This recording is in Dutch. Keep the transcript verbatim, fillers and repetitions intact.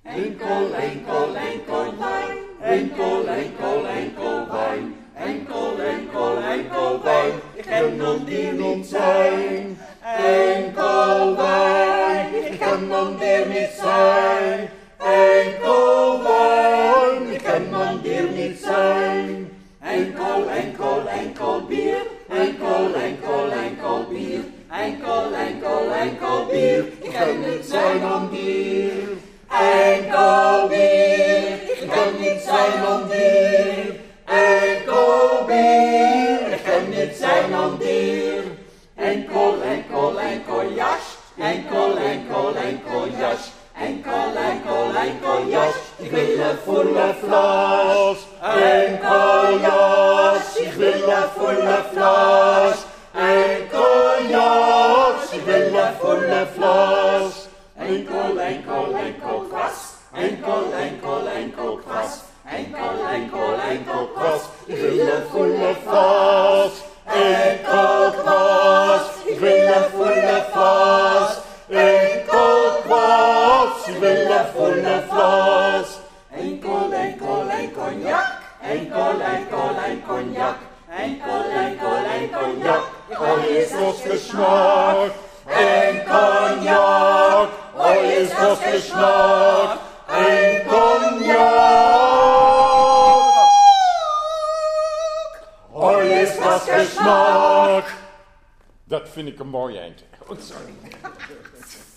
Enkel, enkel, enkel wijn. Enkel, enkel, enkel wijn. Enkel, enkel, enkel wijn. Ik ken non die niet zijn. Enkel wijn. Ik ken non die niet zijn. Enkel wijn. Ik ken non die niet zijn. Enkel, enkel, enkel bier. Enkel, enkel, enkel bier. Enkel, enkel, enkel bier. Ik ken niet zijn om dier. Enkel bier. Ik ken niet zijn om dier. Enkel bier. Ik ken niet zijn om dier. Enkel, enkel, enkel jas. Enkel, enkel, enkel jas. Enkel, enkel, enkel jas. Ik wil een volle flas. Enkel jas. Ik wil een volle flas. Enkel jas. Ik wil een volle flas. Enkel, enkel, enkel kwas. Enkel, enkel, enkel kwas. Enkel, enkel, enkel kwas. Ik wil een volle flas. Enkel kwas. Ik wil een volle flas. Enkel kwas. Ik wil een volle flas. Enkel, enkel, enkel cognac. Enkel, enkel, enkel cognac. Enkel, enkel, enkel cognac. Oh, is das Geschmack. Ein Cognac. Oh, ist das Geschmack. Ein Cognac. Oh, ist das Geschmack. Dat vind ik een mooi eind. Oh, sorry.